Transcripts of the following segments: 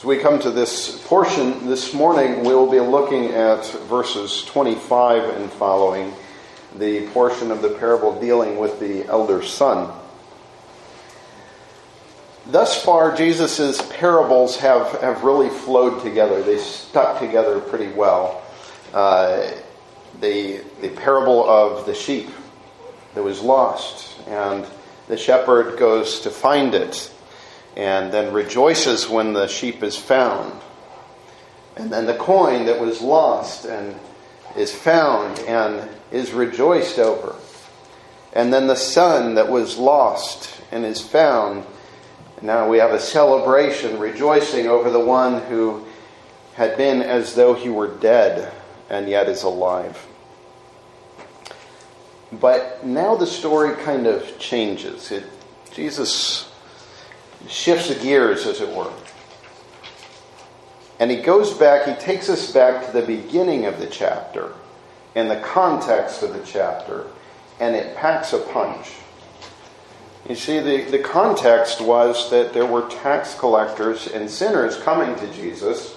As we come to this portion this morning, we will be looking at verses 25 and following, the portion of the parable dealing with the elder son. Thus far, Jesus' parables have really flowed together. They stuck together pretty well. The parable of the sheep that was lost, and the shepherd goes to find it, and then rejoices when the sheep is found. And then the coin that was lost and is found and is rejoiced over. And then the son that was lost and is found. Now we have a celebration, rejoicing over the one who had been as though he were dead and yet is alive. But now the story kind of changes. Jesus shifts the gears, as it were. And he takes us back to the beginning of the chapter, and the context of the chapter, and it packs a punch. You see, the context was that there were tax collectors and sinners coming to Jesus,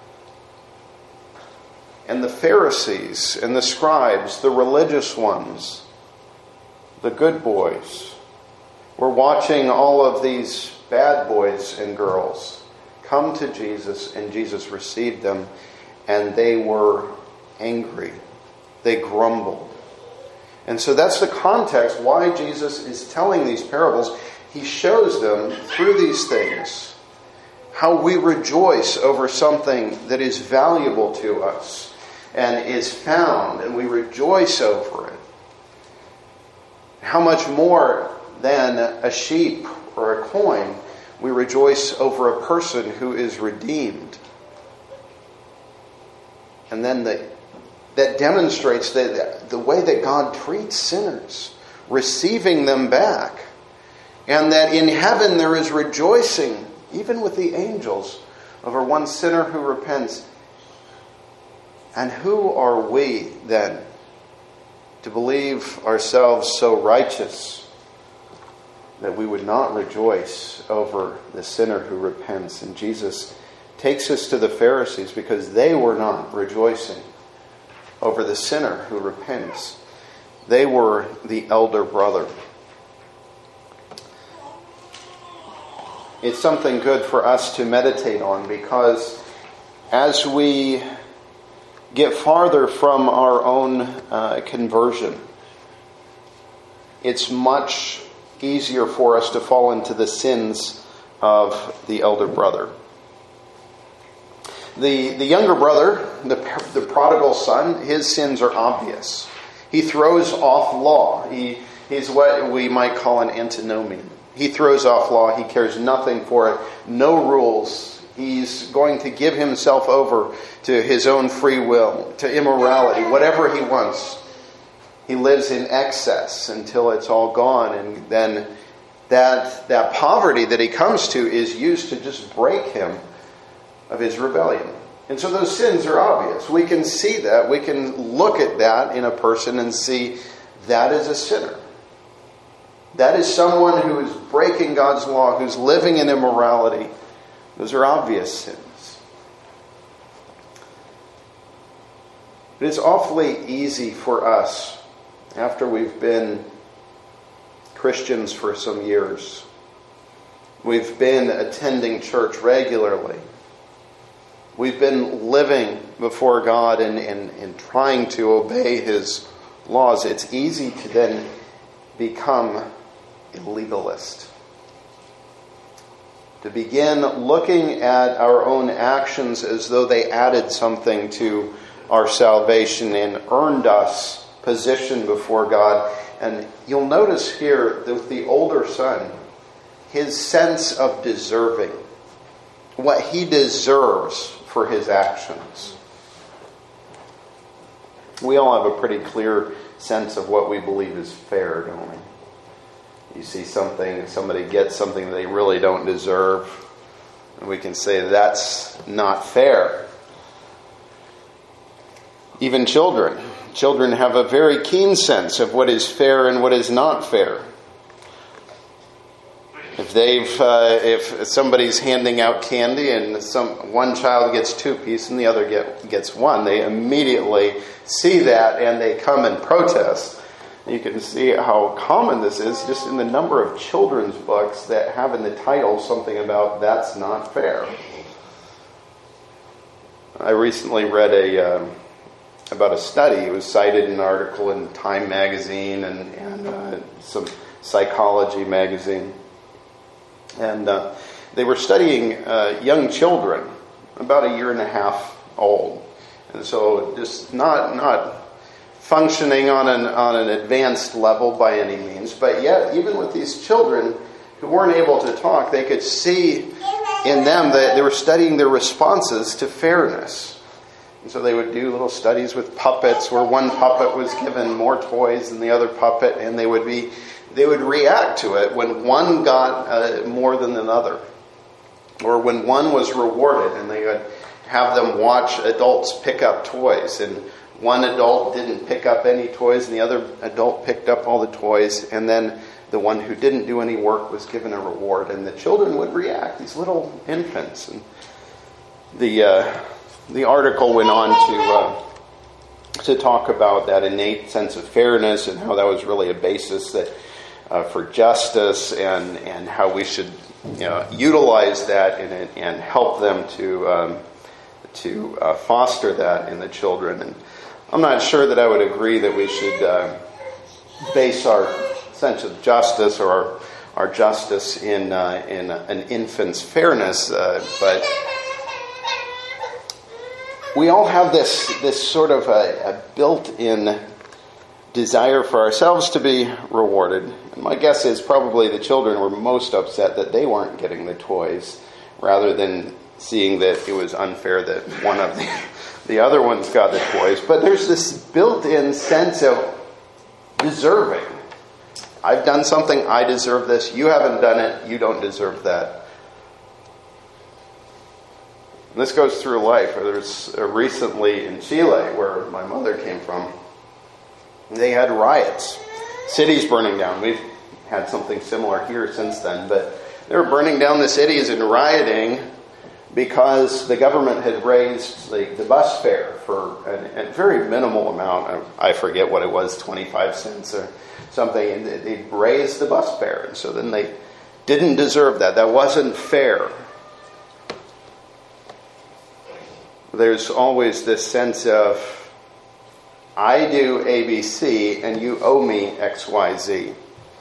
and the Pharisees and the scribes, the religious ones, the good boys, were watching all of these bad boys and girls come to Jesus, and Jesus received them, and they were angry. They grumbled. And so that's the context why Jesus is telling these parables. He shows them through these things how we rejoice over something that is valuable to us and is found, and we rejoice over it. How much more than a sheep or a coin, we rejoice over a person who is redeemed. And then that demonstrates the way that God treats sinners, receiving them back. And that in heaven there is rejoicing, even with the angels, over one sinner who repents. And who are we then to believe ourselves so righteous that we would not rejoice over the sinner who repents? And Jesus takes us to the Pharisees because they were not rejoicing over the sinner who repents. They were the elder brother. It's something good for us to meditate on, because as we get farther from our own conversion, it's much easier for us to fall into the sins of the elder brother. The younger brother, the prodigal son, his sins are obvious. He throws off law. He's what we might call an antinomian. He throws off law. He cares nothing for it. No rules. He's going to give himself over to his own free will, to immorality, whatever he wants. He lives in excess until it's all gone, and then that poverty that he comes to is used to just break him of his rebellion. And so those sins are obvious. We can see that. We can look at that in a person and see that is a sinner. That is someone who is breaking God's law, who's living in immorality. Those are obvious sins. But it's awfully easy for us, after we've been Christians for some years, we've been attending church regularly, we've been living before God and trying to obey His laws, it's easy to then become a legalist. To begin looking at our own actions as though they added something to our salvation and earned us position before God. And you'll notice here that with the older son, his sense of deserving, what he deserves for his actions. We all have a pretty clear sense of what we believe is fair, don't we? You see somebody gets something they really don't deserve, and we can say that's not fair. Even children have a very keen sense of what is fair and what is not fair. If somebody's handing out candy and one child gets 2 pieces and the other gets 1, they immediately see that and they come and protest. You can see how common this is just in the number of children's books that have in the title something about "that's not fair." I recently read about a study. It was cited in an article in Time magazine and some psychology magazine. And they were studying young children, about 1.5 years old. And so just not functioning on an advanced level by any means. But yet, even with these children who weren't able to talk, they could see in them that they were studying their responses to fairness. And so they would do little studies with puppets where one puppet was given more toys than the other puppet, and they would react to it when one got more than another. Or when one was rewarded, and they would have them watch adults pick up toys. And one adult didn't pick up any toys, and the other adult picked up all the toys. And then the one who didn't do any work was given a reward. And the children would react, these little infants. And the article went on to talk about that innate sense of fairness and how that was really a basis that for justice, and how we should utilize that and help them to foster that in the children. And I'm not sure that I would agree that we should base our sense of justice or our justice in an infant's fairness, but we all have this sort of a built-in desire for ourselves to be rewarded. And my guess is probably the children were most upset that they weren't getting the toys, rather than seeing that it was unfair that one of the other ones got the toys. But there's this built-in sense of deserving. I've done something, I deserve this. You haven't done it, you don't deserve that. And this goes through life. There's recently in Chile, where my mother came from, they had riots, cities burning down. We've had something similar here since then, but they were burning down the cities and rioting because the government had raised the bus fare for a very minimal amount. I forget what it was, 25 cents or something. And they raised the bus fare, and so then they didn't deserve that. That wasn't fair. There's always this sense of, I do ABC and you owe me XYZ.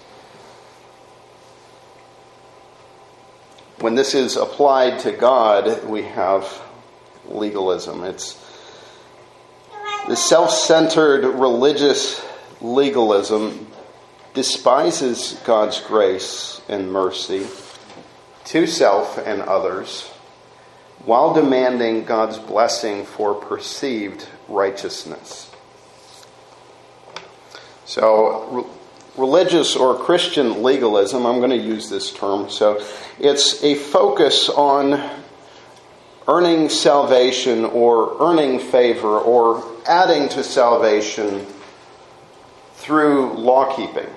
When this is applied to God, we have legalism. It's the self-centered religious legalism despises God's grace and mercy to self and others, while demanding God's blessing for perceived righteousness. So, religious or Christian legalism, I'm going to use this term. So, it's a focus on earning salvation or earning favor or adding to salvation through law-keeping.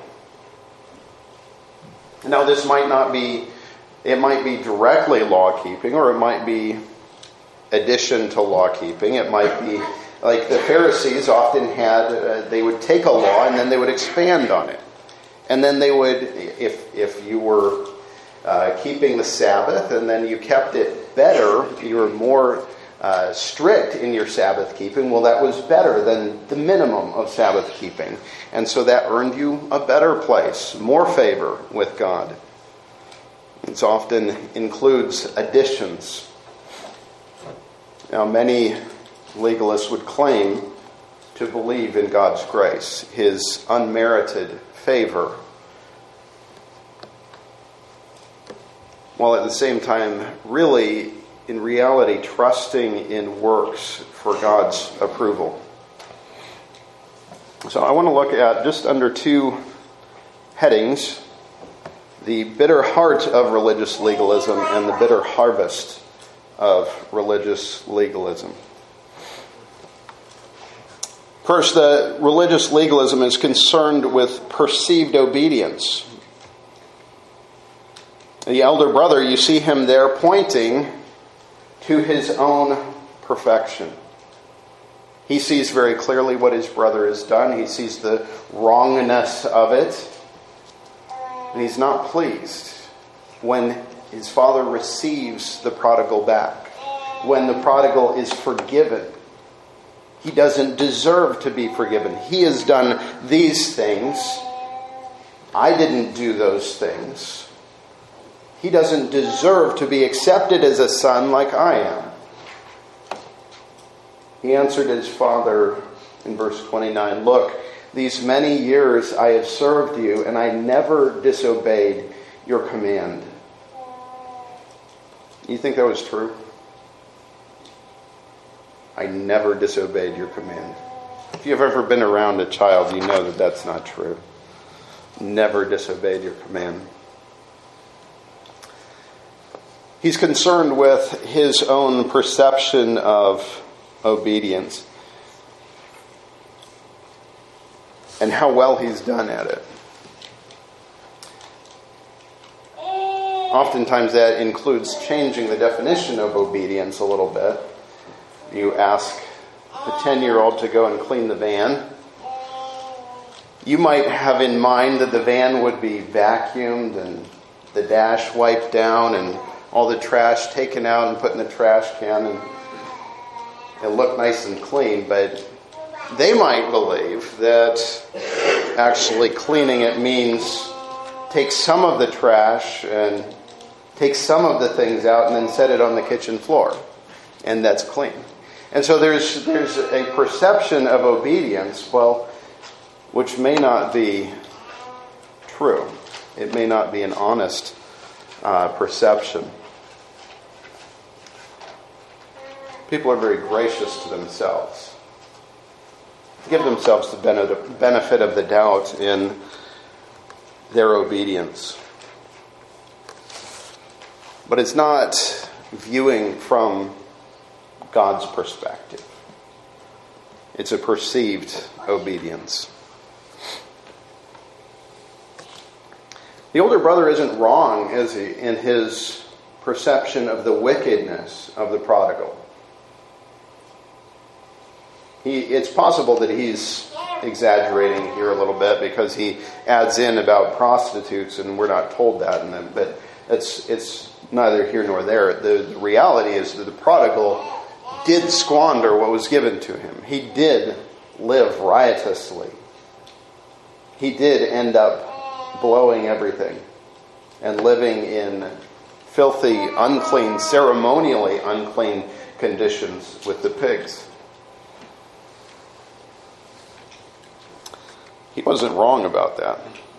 Now, this might not be, it might be directly law-keeping, or it might be addition to law-keeping. It might be like the Pharisees often had, they would take a law and then they would expand on it. And then they would, if you were keeping the Sabbath and then you kept it better, you were more strict in your Sabbath keeping, well, that was better than the minimum of Sabbath keeping. And so that earned you a better place, more favor with God. It often includes additions. Now, many legalists would claim to believe in God's grace, His unmerited favor, while at the same time, really, in reality, trusting in works for God's approval. So I want to look at, just under 2 headings, the bitter heart of religious legalism and the bitter harvest of religious legalism. First, the religious legalism is concerned with perceived obedience. The elder brother, you see him there pointing to his own perfection. He sees very clearly what his brother has done. He sees the wrongness of it. And he's not pleased when his father receives the prodigal back. When the prodigal is forgiven. He doesn't deserve to be forgiven. He has done these things. I didn't do those things. He doesn't deserve to be accepted as a son like I am. He answered his father in verse 29, "Look, these many years I have served you, and I never disobeyed your command." You think that was true? I never disobeyed your command. If you've ever been around a child, you know that that's not true. Never disobeyed your command. He's concerned with his own perception of obedience and how well he's done at it. Oftentimes that includes changing the definition of obedience a little bit. You ask the 10-year-old to go and clean the van. You might have in mind that the van would be vacuumed and the dash wiped down and all the trash taken out and put in the trash can and it looked nice and clean, but they might believe that actually cleaning it means take some of the trash and take some of the things out and then set it on the kitchen floor, and that's clean. And so there's a perception of obedience, which may not be true. It may not be an honest perception. People are very gracious to themselves. Give themselves the benefit of the doubt in their obedience. But it's not viewing from God's perspective. It's a perceived obedience. The older brother isn't wrong, is he, in his perception of the wickedness of the prodigal. It's possible that he's exaggerating here a little bit because he adds in about prostitutes, and we're not told that. But it's neither here nor there. The reality is that the prodigal did squander what was given to him. He did live riotously. He did end up blowing everything and living in filthy, unclean, ceremonially unclean conditions with the pigs. He wasn't wrong about that.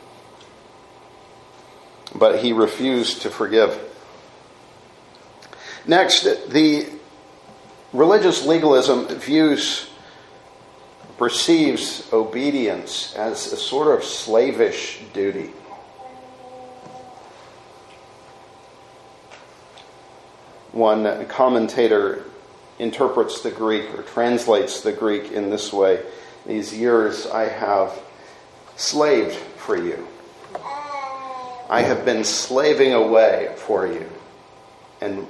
But he refused to forgive. Next, the religious legalism perceives obedience as a sort of slavish duty. One commentator interprets the Greek or translates the Greek in this way: "These years I have slaved for you. I have been slaving away for you." And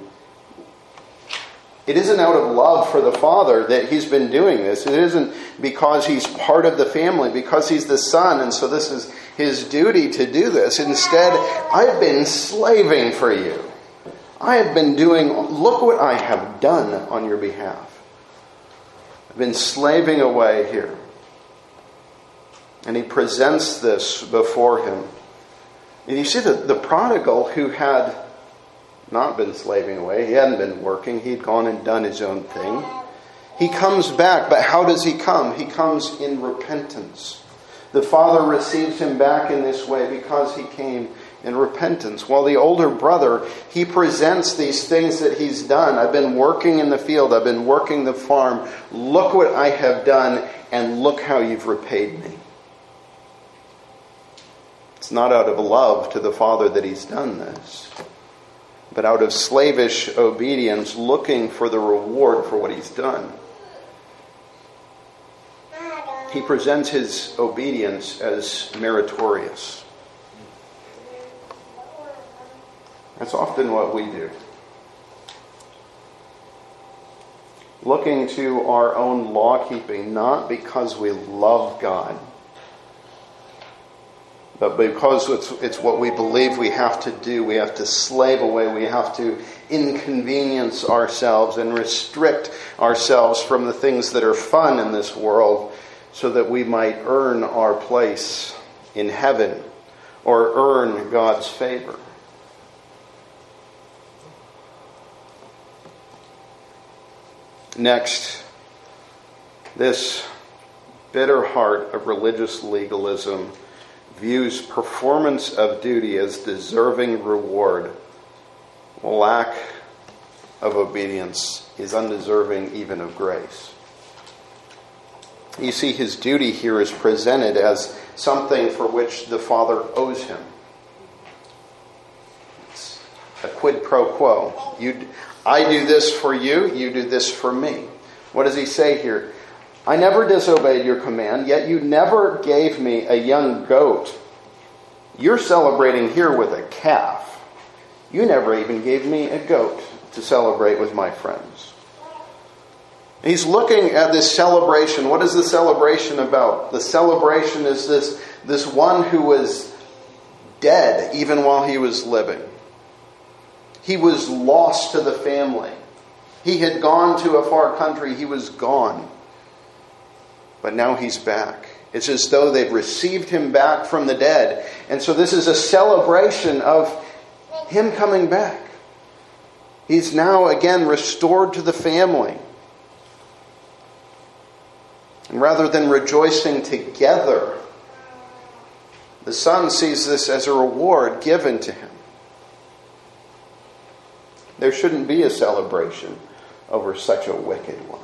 it isn't out of love for the father that he's been doing this. It isn't because he's part of the family, because he's the son, and so this is his duty to do this. Instead, I've been slaving for you. I have been look what I have done on your behalf. I've been slaving away here. And he presents this before him. And you see the prodigal who had not been slaving away, he hadn't been working, he'd gone and done his own thing. He comes back, but how does he come? He comes in repentance. The father receives him back in this way because he came in repentance. While the older brother, he presents these things that he's done. I've been working in the field, I've been working the farm. Look what I have done, and look how you've repaid me. It's not out of love to the father that he's done this, but out of slavish obedience, looking for the reward for what he's done. He presents his obedience as meritorious. That's often what we do. Looking to our own law-keeping, not because we love God, but because it's what we believe we have to do. We have to slave away. We have to inconvenience ourselves and restrict ourselves from the things that are fun in this world so that we might earn our place in heaven or earn God's favor. Next, this bitter heart of religious legalism views performance of duty as deserving reward. Lack of obedience is undeserving even of grace. You see, his duty here is presented as something for which the Father owes him. It's a quid pro quo. I do this for you, you do this for me. What does he say here? I never disobeyed your command, yet you never gave me a young goat. You're celebrating here with a calf. You never even gave me a goat to celebrate with my friends. He's looking at this celebration. What is the celebration about? The celebration is this one who was dead even while he was living. He was lost to the family. He had gone to a far country. He was gone. But now he's back. It's as though they've received him back from the dead. And so this is a celebration of him coming back. He's now again restored to the family. And rather than rejoicing together, the son sees this as a reward given to him. There shouldn't be a celebration over such a wicked one.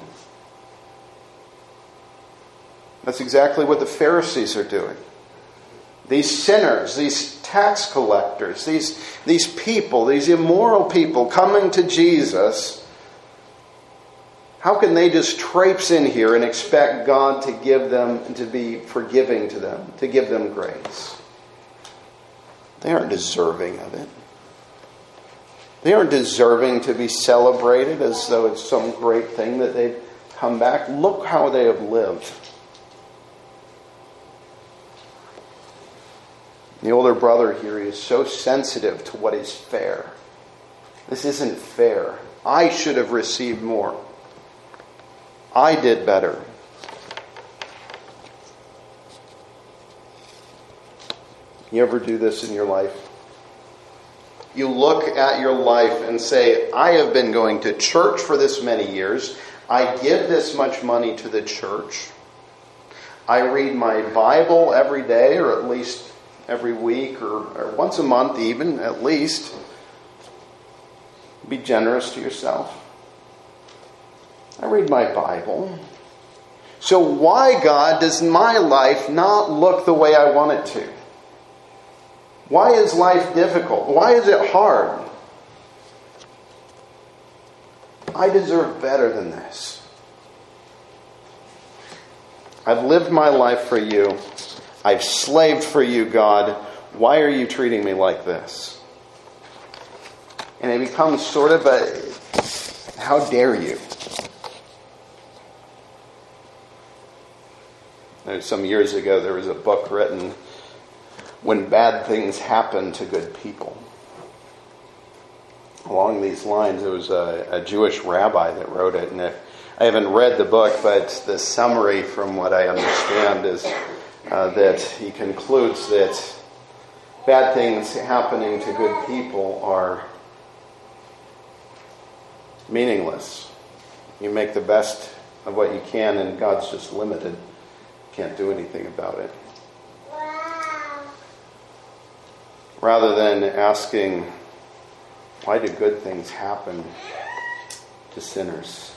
That's exactly what the Pharisees are doing. These sinners, these tax collectors, these people, these immoral people coming to Jesus, how can they just traipse in here and expect God to give them, to be forgiving to them, to give them grace? They aren't deserving of it. They aren't deserving to be celebrated as though it's some great thing that they've come back. Look how they have lived. The older brother here is so sensitive to what is fair. This isn't fair. I should have received more. I did better. You ever do this in your life? You look at your life and say, I have been going to church for this many years. I give this much money to the church. I read my Bible every day, or at least every week, or once a month even, at least. Be generous to yourself. I read my Bible. So why, God, does my life not look the way I want it to? Why is life difficult? Why is it hard? I deserve better than this. I've lived my life for you. I've slaved for you, God. Why are you treating me like this? And it becomes sort of a, how dare you? Some years ago, there was a book written, When Bad Things Happen to Good People. Along these lines, there was a Jewish rabbi that wrote it, and I haven't read the book, but the summary from what I understand is that he concludes that bad things happening to good people are meaningless. You make the best of what you can, and God's just limited. Can't do anything about it. Rather than asking, why do good things happen to sinners?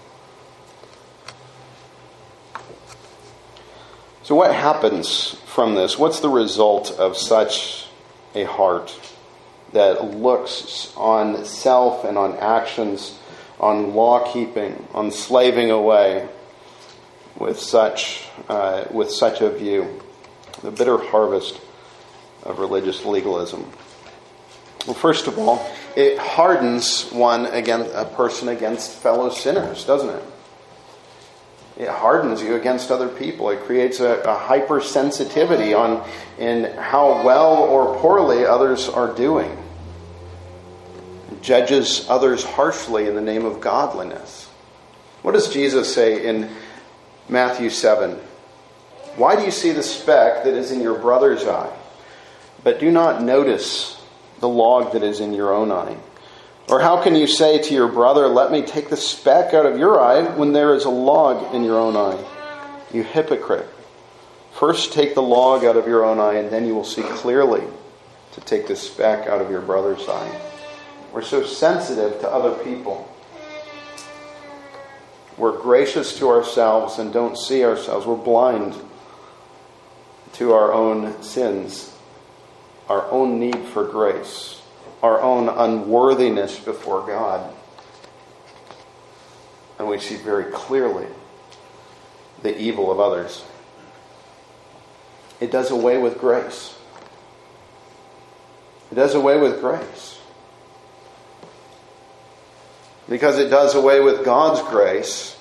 So what happens from this? What's the result of such a heart that looks on self and on actions, on law-keeping, on slaving away with such a view? The bitter harvest of religious legalism. Well, first of all, it hardens a person against fellow sinners, doesn't it? It hardens you against other people. It creates a hypersensitivity in how well or poorly others are doing. It judges others harshly in the name of godliness. What does Jesus say in Matthew 7? Why do you see the speck that is in your brother's eye, but do not notice the log that is in your own eye? Or how can you say to your brother, let me take the speck out of your eye, when there is a log in your own eye? You hypocrite. First take the log out of your own eye, and then you will see clearly to take the speck out of your brother's eye. We're so sensitive to other people. We're gracious to ourselves and don't see ourselves. We're blind to our own sins, our own need for grace, our own unworthiness before God. And we see very clearly the evil of others. It does away with grace. It does away with grace. Because it does away with God's grace,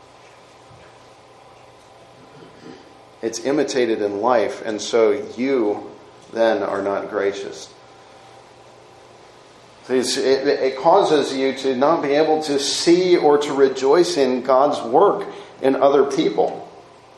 it's imitated in life, and so you then are not gracious. It causes you to not be able to see or to rejoice in God's work in other people.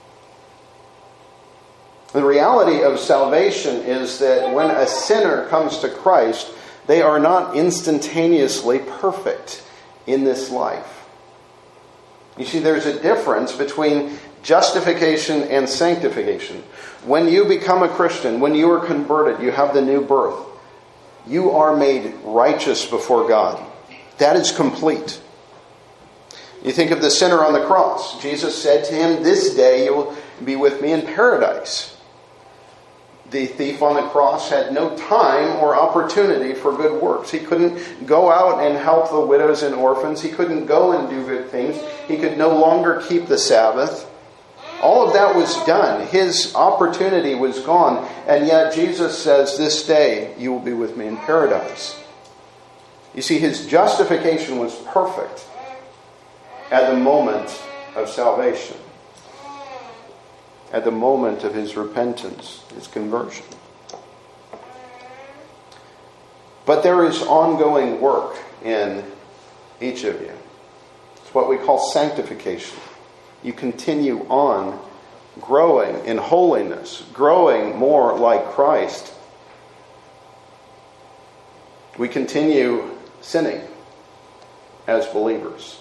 The reality of salvation is that when a sinner comes to Christ, they are not instantaneously perfect in this life. You see, there's a difference between justification and sanctification. When you become a Christian, when you are converted, you have the new birth. You are made righteous before God. That is complete. You think of the sinner on the cross. Jesus said to him, this day you will be with me in paradise. The thief on the cross had no time or opportunity for good works. He couldn't go out and help the widows and orphans. He couldn't go and do good things. He could no longer keep the Sabbath. All of that was done. His opportunity was gone. And yet Jesus says, this day you will be with me in paradise. You see, his justification was perfect at the moment of salvation. At the moment of his repentance, his conversion. But there is ongoing work in each of you. It's what we call sanctification. You continue on growing in holiness, growing more like Christ. We continue sinning as believers.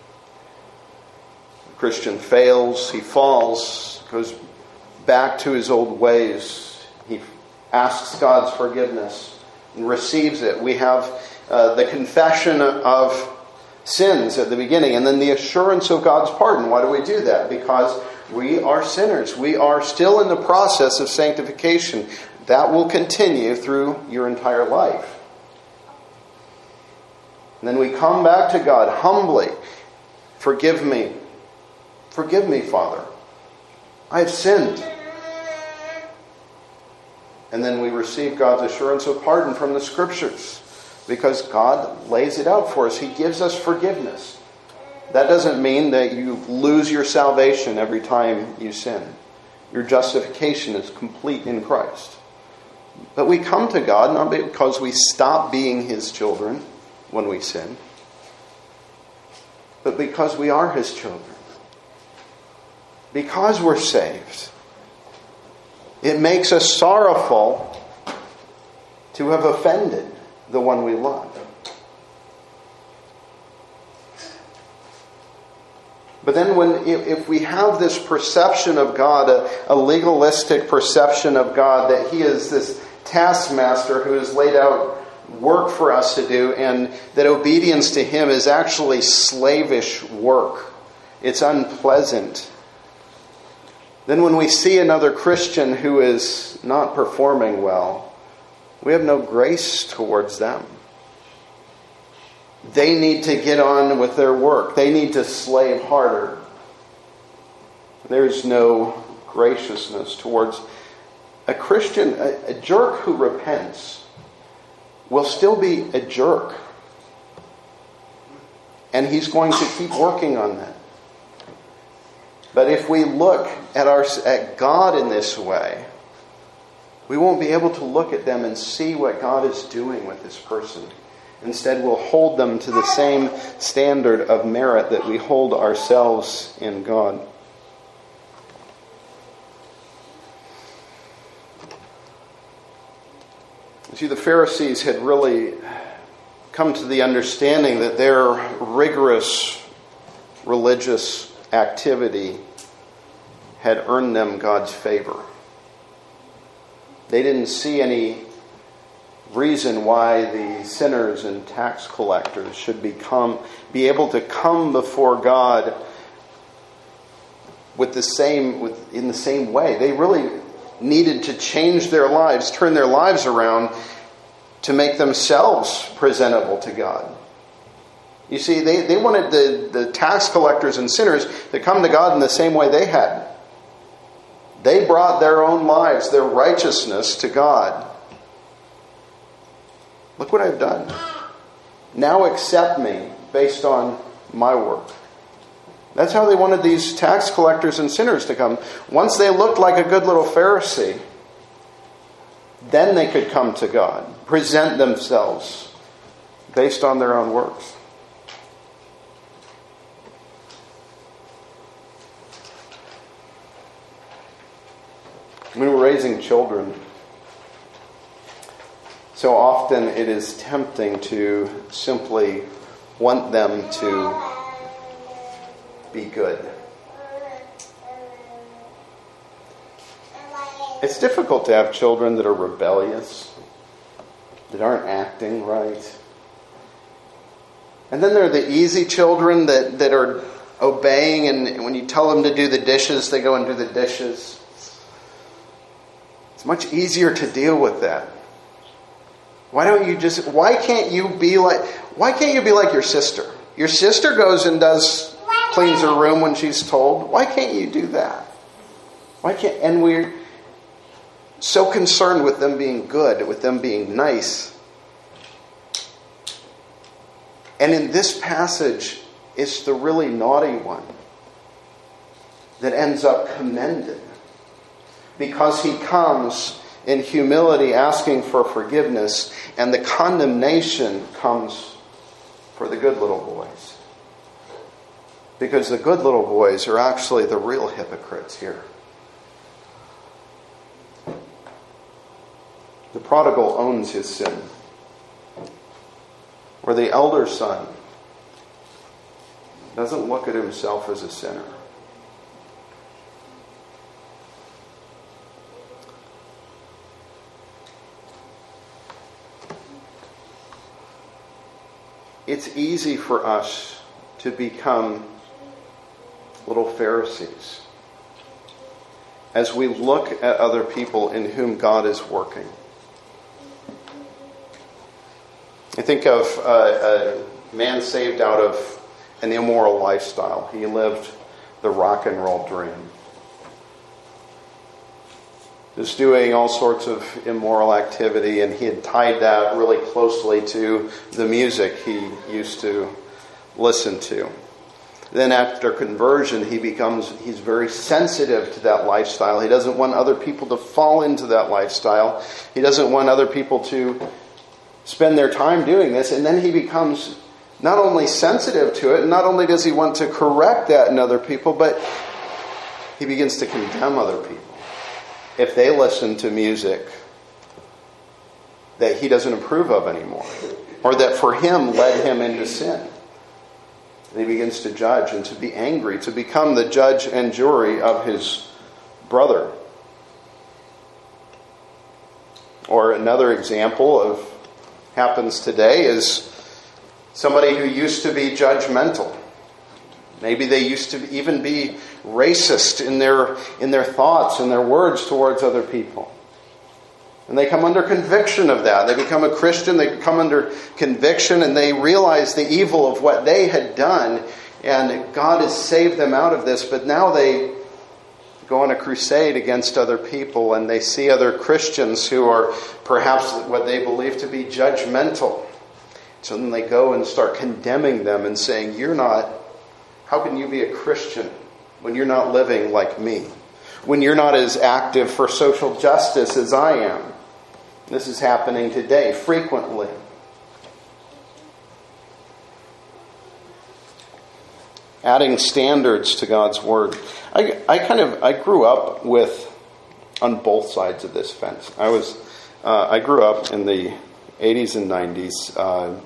The Christian fails, he falls, goes back to his old ways. He asks God's forgiveness and receives it. We have the confession of sins at the beginning, and then the assurance of God's pardon. Why do we do that? Because we are sinners. We are still in the process of sanctification. That will continue through your entire life. And then we come back to God humbly. Forgive me. Forgive me, Father. I have sinned. And then we receive God's assurance of pardon from the Scriptures. Because God lays it out for us. He gives us forgiveness. That doesn't mean that you lose your salvation every time you sin. Your justification is complete in Christ. But we come to God not because we stop being his children when we sin, but because we are his children. Because we're saved. It makes us sorrowful to have offended the one we love. But then if we have this perception of God, a legalistic perception of God, that he is this taskmaster who has laid out work for us to do, and that obedience to him is actually slavish work, it's unpleasant, then when we see another Christian who is not performing well, we have no grace towards them. They need to get on with their work. They need to slave harder. There's no graciousness towards a Christian. A jerk who repents will still be a jerk And He's going to keep working on that. But if we look at God in this way, we won't be able to look at them and see what God is doing with this person. Instead, we'll hold them to the same standard of merit that we hold ourselves in God. See, the Pharisees had really come to the understanding that their rigorous religious activity had earned them God's favor. They didn't see any reason why the sinners and tax collectors should be able to come before God in the same way. They really needed to change their lives, turn their lives around to make themselves presentable to God. You see, they wanted the tax collectors and sinners to come to God in the same way they had. They brought their own lives, their righteousness to God. Look what I've done. Now accept me based on my work. That's how they wanted these tax collectors and sinners to come. Once they looked like a good little Pharisee, then they could come to God, present themselves based on their own works. When we're raising children, so often it is tempting to simply want them to be good. It's difficult to have children that are rebellious, that aren't acting right. And then there are the easy children that are obeying, and when you tell them to do the dishes, they go and do the dishes. It's much easier to deal with that. Why can't you be like your sister? Your sister goes and cleans her room when she's told. Why can't you do that? And we're so concerned with them being good, with them being nice. And in this passage, it's the really naughty one that ends up commended, because he comes in humility asking for forgiveness, and the condemnation comes for the good little boys. Because the good little boys are actually the real hypocrites here. The prodigal owns his sin, where the elder son doesn't look at himself as a sinner. It's easy for us to become little Pharisees as we look at other people in whom God is working. I think of a man saved out of an immoral lifestyle. He lived the rock and roll dream. Just doing all sorts of immoral activity, and he had tied that really closely to the music he used to listen to. Then after conversion, he's very sensitive to that lifestyle. He doesn't want other people to fall into that lifestyle. He doesn't want other people to spend their time doing this. And then he becomes not only sensitive to it, and not only does he want to correct that in other people, but he begins to condemn other people if they listen to music that he doesn't approve of anymore, or that for him led him into sin. And he begins to judge and to be angry, to become the judge and jury of his brother. Or another example happens today is somebody who used to be judgmental. Maybe they used to even be racist in their thoughts and their words towards other people. And they come under conviction of that. They become a Christian, they come under conviction, and they realize the evil of what they had done. And God has saved them out of this, but now they go on a crusade against other people, and they see other Christians who are perhaps what they believe to be judgmental, So then they go and start condemning them and saying, how can you be a Christian when you're not living like me? When you're not as active for social justice as I am? This is happening today frequently. Adding standards to God's word. I grew up on both sides of this fence. I grew up in the 80s and 90s.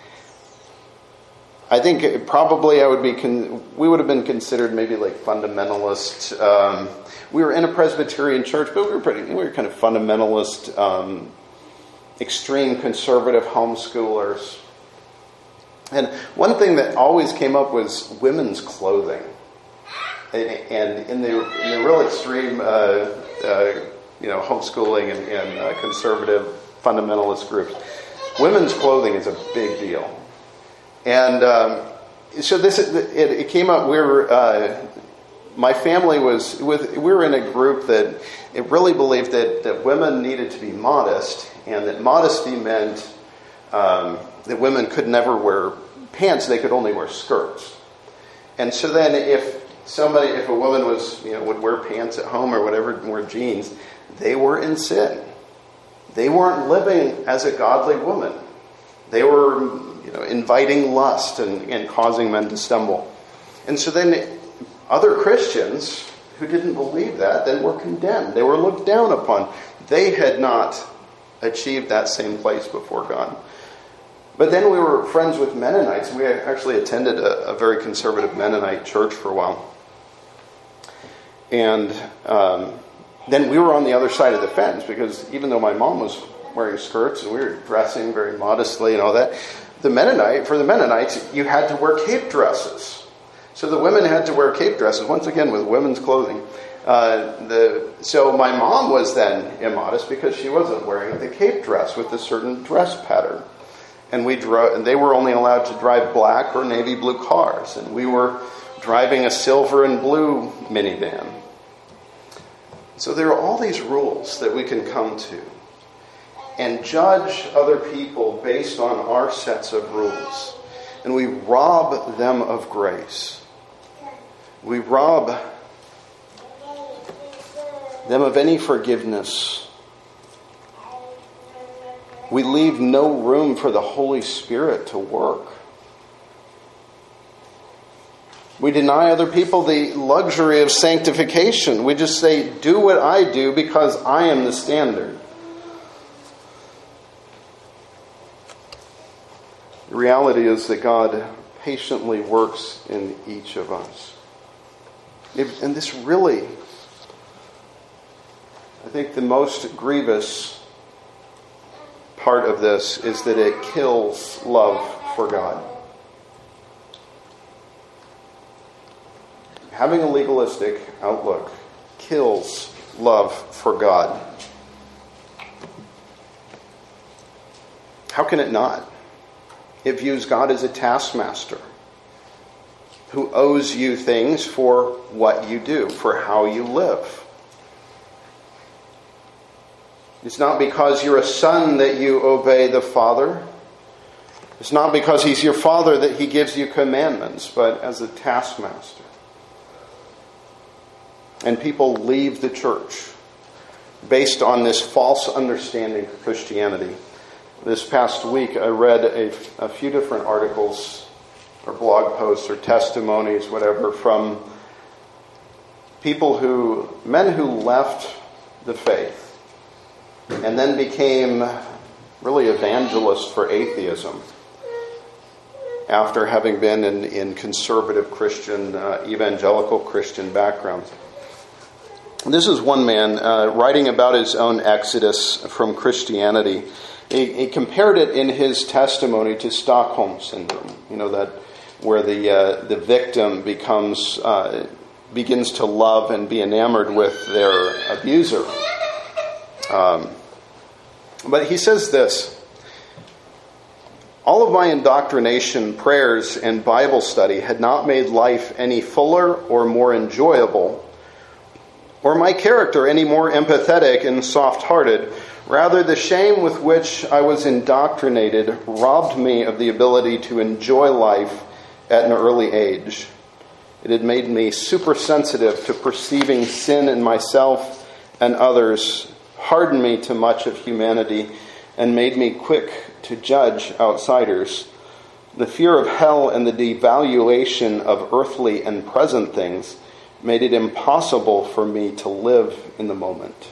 I think probably we would have been considered maybe like fundamentalist. We were in a Presbyterian church, but we were kind of fundamentalist, extreme conservative homeschoolers. And one thing that always came up was women's clothing. And in the real extreme, homeschooling and conservative fundamentalist groups, women's clothing is a big deal. And so it came up. My family we were in a group that it really believed that women needed to be modest, and that modesty meant that women could never wear pants; they could only wear skirts. And so then, if a woman would wear pants at home or whatever, and wear jeans, they were in sin. They weren't living as a godly woman. They were inviting lust and causing men to stumble. And so then other Christians who didn't believe that then were condemned. They were looked down upon. They had not achieved that same place before God. But then we were friends with Mennonites. We actually attended a very conservative Mennonite church for a while. And then we were on the other side of the fence, because even though my mom was wearing skirts and we were dressing very modestly and all that, for the Mennonites, you had to wear cape dresses. So the women had to wear cape dresses, once again with women's clothing. So my mom was then immodest because she wasn't wearing the cape dress with a certain dress pattern. And they were only allowed to drive black or navy blue cars, and we were driving a silver and blue minivan. So there are all these rules that we can come to and judge other people based on our sets of rules. And we rob them of grace. We rob them of any forgiveness. We leave no room for the Holy Spirit to work. We deny other people the luxury of sanctification. We just say, do what I do because I am the standard. The reality is that God patiently works in each of us. And this really, I think the most grievous part of this is that it kills love for God. Having a legalistic outlook kills love for God. How can it not? It views God as a taskmaster who owes you things for what you do, for how you live. It's not because you're a son that you obey the Father. It's not because He's your Father that He gives you commandments, but as a taskmaster. And people leave the church based on this false understanding of Christianity. This past week I read a few different articles or blog posts or testimonies, whatever, from men who left the faith and then became really evangelists for atheism after having been in conservative Christian, evangelical Christian backgrounds. This is one man writing about his own exodus from Christianity. He compared it in his testimony to Stockholm Syndrome. That where the victim begins to love and be enamored with their abuser. But he says this: all of my indoctrination, prayers, and Bible study had not made life any fuller or more enjoyable, or my character any more empathetic and soft-hearted, Rather, the shame with which I was indoctrinated robbed me of the ability to enjoy life at an early age. It had made me super sensitive to perceiving sin in myself and others, hardened me to much of humanity, and made me quick to judge outsiders. The fear of hell and the devaluation of earthly and present things made it impossible for me to live in the moment.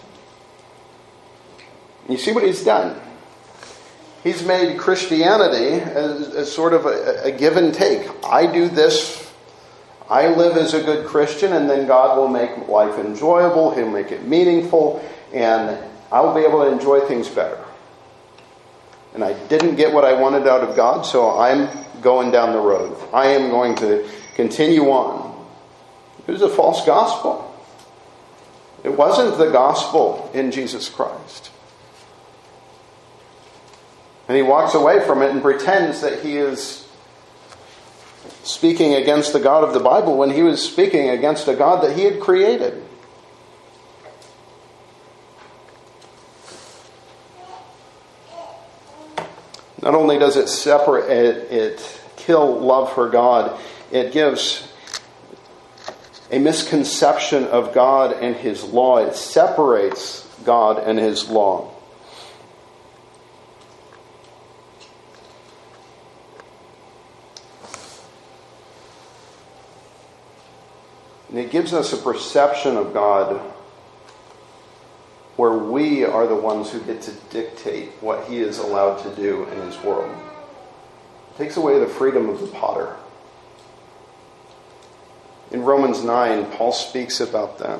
You see what he's done? He's made Christianity as sort of a give and take. I do this, I live as a good Christian, and then God will make life enjoyable, He'll make it meaningful, and I'll be able to enjoy things better. And I didn't get what I wanted out of God, so I'm going down the road. I am going to continue on. It was a false gospel. It wasn't the gospel in Jesus Christ. And he walks away from it and pretends that he is speaking against the God of the Bible when he was speaking against a God that he had created. Not only does it separate, it kill love for God, it gives a misconception of God and His law. It separates God and His law. And it gives us a perception of God where we are the ones who get to dictate what He is allowed to do in His world. It takes away the freedom of the potter. In Romans 9, Paul speaks about that.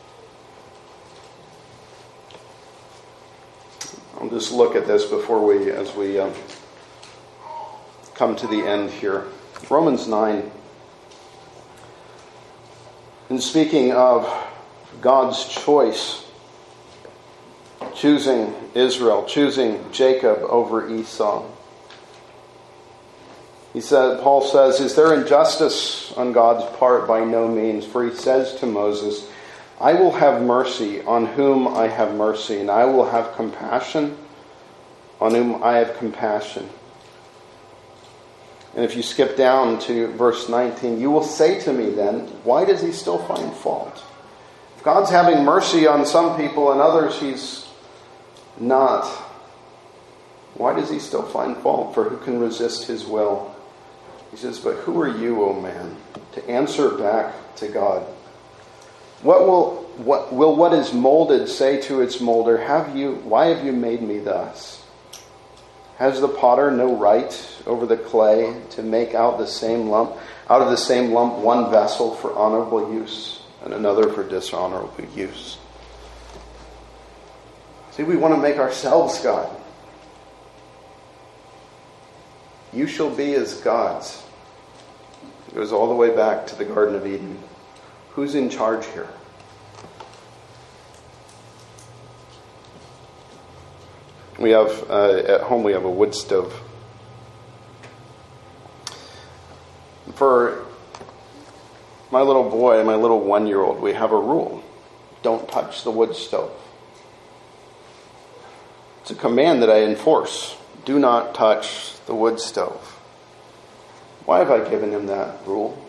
I'll just look at this as we come to the end here. Romans 9. In speaking of God's choice, choosing Israel, choosing Jacob over Esau. Paul says, is there injustice on God's part? By no means. For he says to Moses, I will have mercy on whom I have mercy, and I will have compassion on whom I have compassion. And if you skip down to verse 19, you will say to me then, why does he still find fault? If God's having mercy on some people and others He's not, why does He still find fault? For who can resist His will? He says, but who are you, O man, to answer back to God? What is molded say to its molder, why have you made me thus? Has the potter no right over the clay to make out of the same lump one vessel for honorable use and another for dishonorable use? See, we want to make ourselves God. You shall be as gods. It goes all the way back to the Garden of Eden. Who's in charge here? We have, at home we have a wood stove. For my little boy, my little 1-year-old, we have a rule. Don't touch the wood stove. It's a command that I enforce. Do not touch the wood stove. Why have I given him that rule?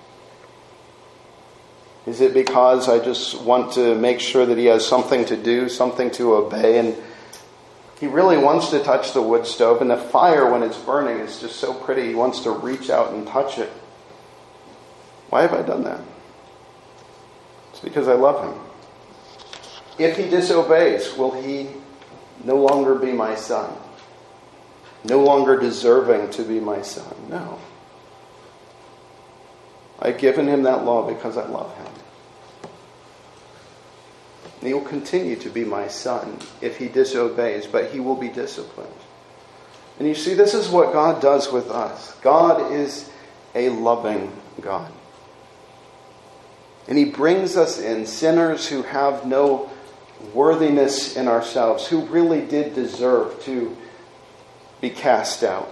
Is it because I just want to make sure that he has something to do, something to obey, and he really wants to touch the wood stove, and the fire when it's burning is just so pretty, he wants to reach out and touch it. Why have I done that? It's because I love him. If he disobeys, will he no longer be my son? No longer deserving to be my son? No. I've given him that law because I love him. And he will continue to be my son if he disobeys, but he will be disciplined. And you see, this is what God does with us. God is a loving God. And he brings us in, sinners who have no worthiness in ourselves, who really did deserve to be cast out.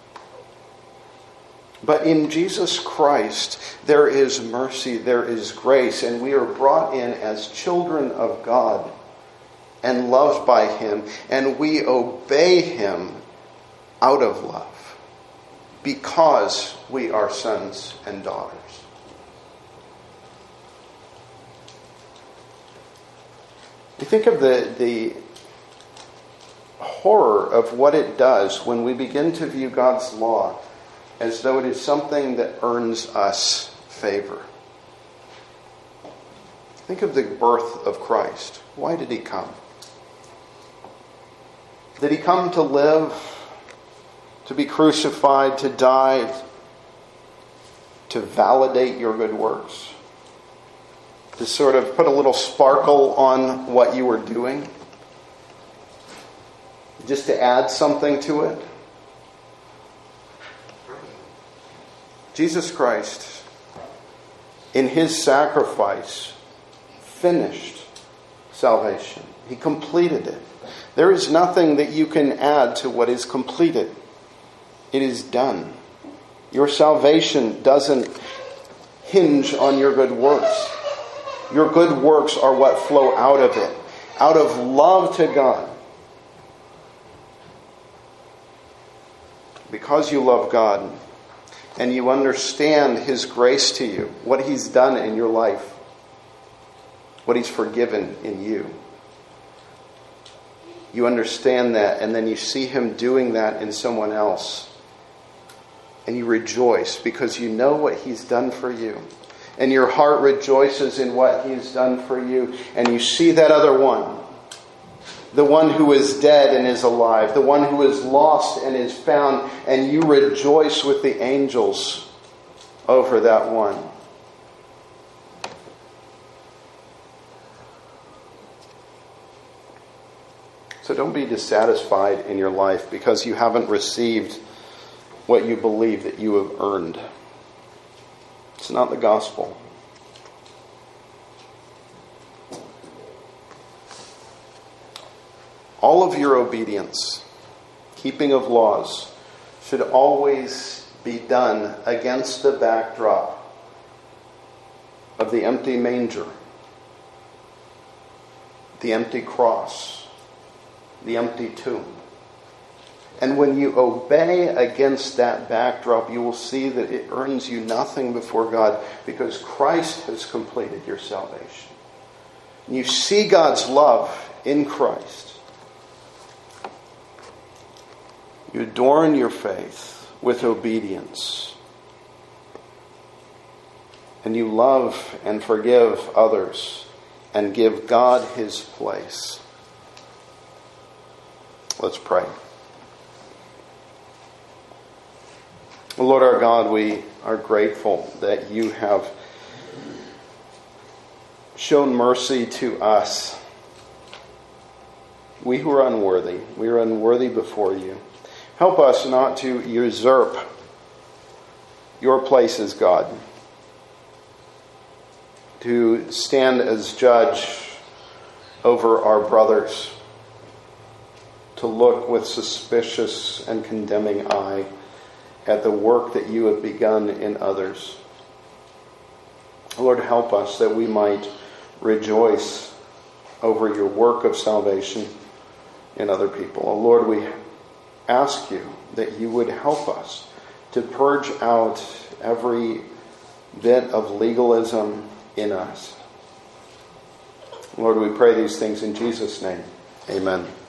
But in Jesus Christ, there is mercy, there is grace, and we are brought in as children of God and loved by him, and we obey him out of love because we are sons and daughters. You think of the horror of what it does when we begin to view God's law as though it is something that earns us favor. Think of the birth of Christ. Why did he come? Did he come to live, to be crucified, to die, to validate your good works? To sort of put a little sparkle on what you were doing? Just to add something to it? Jesus Christ, in his sacrifice, finished salvation. He completed it. There is nothing that you can add to what is completed. It is done. Your salvation doesn't hinge on your good works. Your good works are what flow out of it, out of love to God. Because you love God and you understand his grace to you, what he's done in your life, what he's forgiven in you. You understand that, and then you see him doing that in someone else. And you rejoice because you know what he's done for you. And your heart rejoices in what he's done for you. And you see that other one. The one who is dead and is alive. The one who is lost and is found. And you rejoice with the angels over that one. So don't be dissatisfied in your life because you haven't received what you believe that you have earned. It's not the gospel. All of your obedience, keeping of laws, should always be done against the backdrop of the empty manger, the empty cross, the empty tomb. And when you obey against that backdrop, you will see that it earns you nothing before God because Christ has completed your salvation. And you see God's love in Christ. You adorn your faith with obedience. And you love and forgive others and give God his place. Let's pray. Lord our God, we are grateful that you have shown mercy to us. We who are unworthy, we are unworthy before you. Help us not to usurp your place as God, to stand as judge over our brothers, to look with suspicious and condemning eye at the work that you have begun in others. Lord, help us that we might rejoice over your work of salvation in other people. Oh, Lord, we ask you that you would help us to purge out every bit of legalism in us. Lord, we pray these things in Jesus' name. Amen.